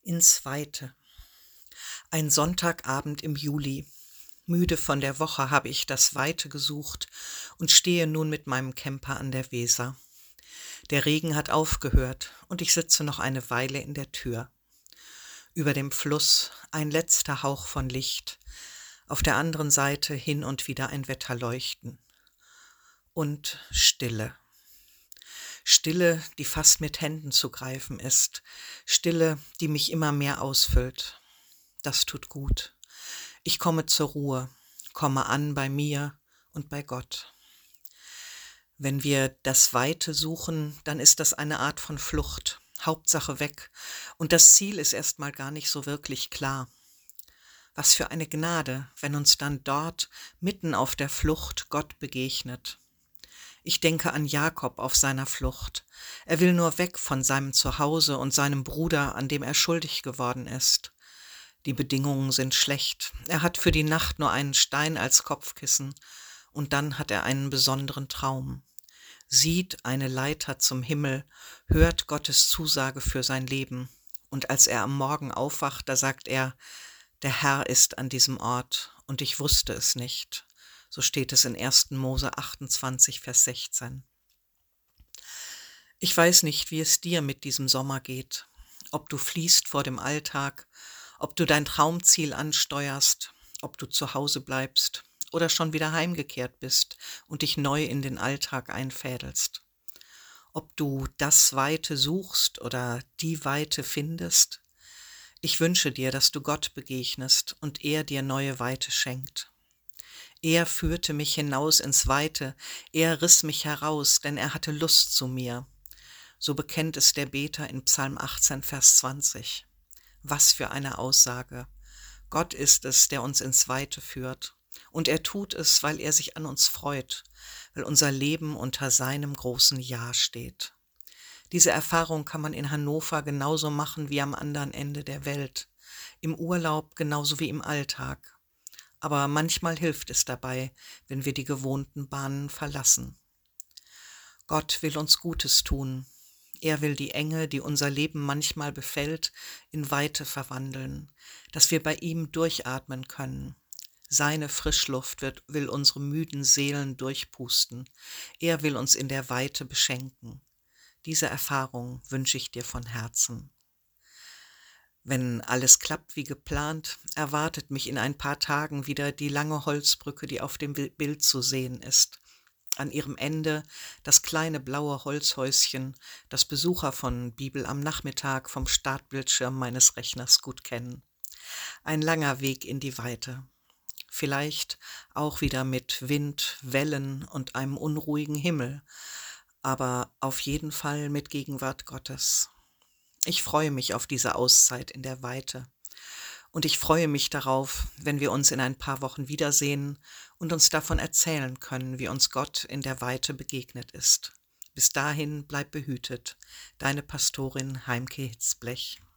Ins Weite. Ein Sonntagabend im Juli. Müde von der Woche habe ich das Weite gesucht und stehe nun mit meinem Camper an der Weser. Der Regen hat aufgehört und ich sitze noch eine Weile in der Tür. Über dem Fluss ein letzter Hauch von Licht, auf der anderen Seite hin und wieder ein Wetterleuchten. Und Stille. Stille, die fast mit Händen zu greifen ist. Stille, die mich immer mehr ausfüllt. Das tut gut. Ich komme zur Ruhe, komme an bei mir und bei Gott. Wenn wir das Weite suchen, dann ist das eine Art von Flucht, Hauptsache weg, und das Ziel ist erstmal gar nicht so wirklich klar. Was für eine Gnade, wenn uns dann dort, mitten auf der Flucht, Gott begegnet. Ich denke an Jakob auf seiner Flucht. Er will nur weg von seinem Zuhause und seinem Bruder, an dem er schuldig geworden ist. Die Bedingungen sind schlecht. Er hat für die Nacht nur einen Stein als Kopfkissen und dann hat er einen besonderen Traum. Sieht eine Leiter zum Himmel, hört Gottes Zusage für sein Leben. Und als er am Morgen aufwacht, da sagt er, der Herr ist an diesem Ort und ich wusste es nicht. So steht es in 1. Mose 28, Vers 16. Ich weiß nicht, wie es dir mit diesem Sommer geht, ob du fliehst vor dem Alltag, ob du dein Traumziel ansteuerst, ob du zu Hause bleibst oder schon wieder heimgekehrt bist und dich neu in den Alltag einfädelst. Ob du das Weite suchst oder die Weite findest. Ich wünsche dir, dass du Gott begegnest und er dir neue Weite schenkt. Er führte mich hinaus ins Weite, er riss mich heraus, denn er hatte Lust zu mir. So bekennt es der Beter in Psalm 18, Vers 20. Was für eine Aussage. Gott ist es, der uns ins Weite führt. Und er tut es, weil er sich an uns freut, weil unser Leben unter seinem großen Ja steht. Diese Erfahrung kann man in Hannover genauso machen wie am anderen Ende der Welt, im Urlaub genauso wie im Alltag. Aber manchmal hilft es dabei, wenn wir die gewohnten Bahnen verlassen. Gott will uns Gutes tun. Er will die Enge, die unser Leben manchmal befällt, in Weite verwandeln, dass wir bei ihm durchatmen können. Seine Frischluft will unsere müden Seelen durchpusten. Er will uns in der Weite beschenken. Diese Erfahrung wünsche ich dir von Herzen. Wenn alles klappt wie geplant, erwartet mich in ein paar Tagen wieder die lange Holzbrücke, die auf dem Bild zu sehen ist. An ihrem Ende das kleine blaue Holzhäuschen, das Besucher von Bibel am Nachmittag vom Startbildschirm meines Rechners gut kennen. Ein langer Weg in die Weite. Vielleicht auch wieder mit Wind, Wellen und einem unruhigen Himmel, aber auf jeden Fall mit Gegenwart Gottes. Ich freue mich auf diese Auszeit in der Weite. Und ich freue mich darauf, wenn wir uns in ein paar Wochen wiedersehen und uns davon erzählen können, wie uns Gott in der Weite begegnet ist. Bis dahin bleib behütet. Deine Pastorin Heimke Hitzblech.